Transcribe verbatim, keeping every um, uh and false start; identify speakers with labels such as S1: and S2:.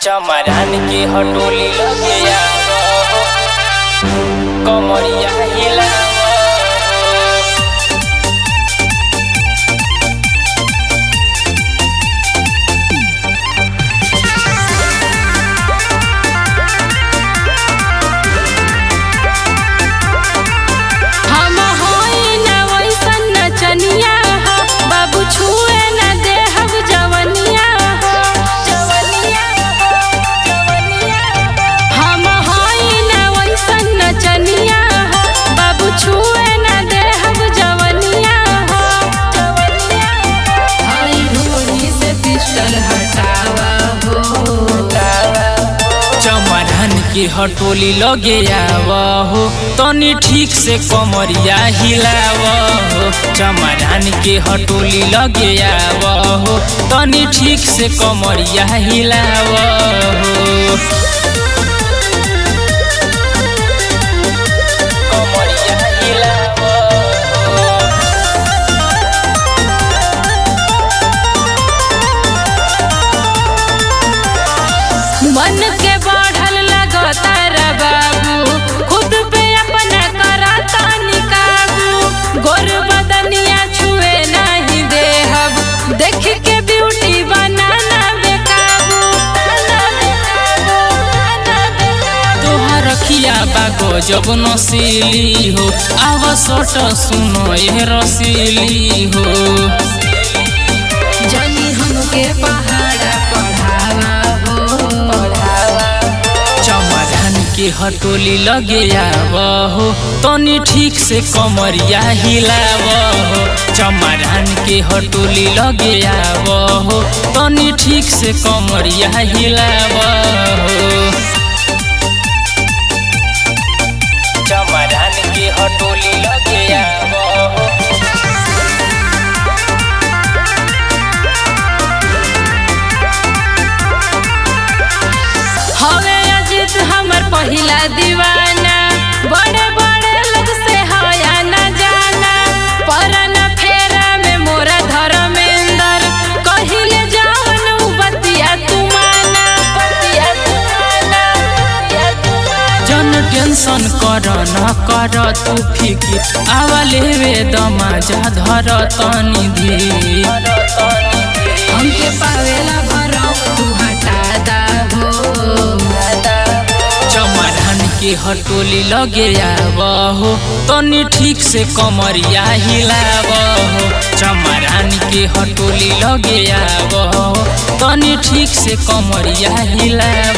S1: चमरान के हटोली लगे आवो कमरिया हिलावो।
S2: हम होई ना वैसन नचनिया हो, बाबू छुए ना देहब जवनिया हो, जवनिया हो, जवनिया हो। हम होई ना वैसन नचनिया हो, बाबू छुए ना देहब जवनिया हो, जवनिया हो। हई ढोली से पिस्टल हटावा हो,
S1: चमरान के हटोली लगे आवो तनी ठीक से कमरिया हिलावो। चमरान के हटोली लगे आवो तनी ठीक से कमरिया हिलावो। कमरिया हिलावो।
S2: मन के बढ़ल लगता रे बाबू, खुद पे अपना करता निकाबू। गोर बदनिया छुए नहीं देहब, देख के ब्यूटी बनाना बेकाबू,
S1: तोहर रखिया बागो जब नसीली हो, आवा सोट सुनो ये रसीली हो।
S2: जनी हमके पहाड़ा पढ़ावा हो,
S1: चमरान के हटोली लगे आवो तनी ठीक से कमरिया हिलावो। चमरान के हटोली लगे आवो तनी ठीक से कमरिया हिलावो। चमरान के हटोली लगे आवो।
S2: हवे अजीत हमर पहिला दीवाना, बड़े बड़े लोग से हया न जाना। परन फेरा में मोरा धर्मेंद्र, कहिले जावन उ बतिया तू माना, बतिया तू माना, बतिया तू माना।
S1: जन टेंशन कर न कर तू फिकिर, आवा लेवे दमाजा धर तनी धीर।
S2: हमके पावेला भरो तू हटा दा हो,
S1: चमरान के हटोली लगे आवो तनी ठीक से कमरिया हिलावो। चमरान के हटोली लगे आवो तनी ठीक से कमरिया हिलावो।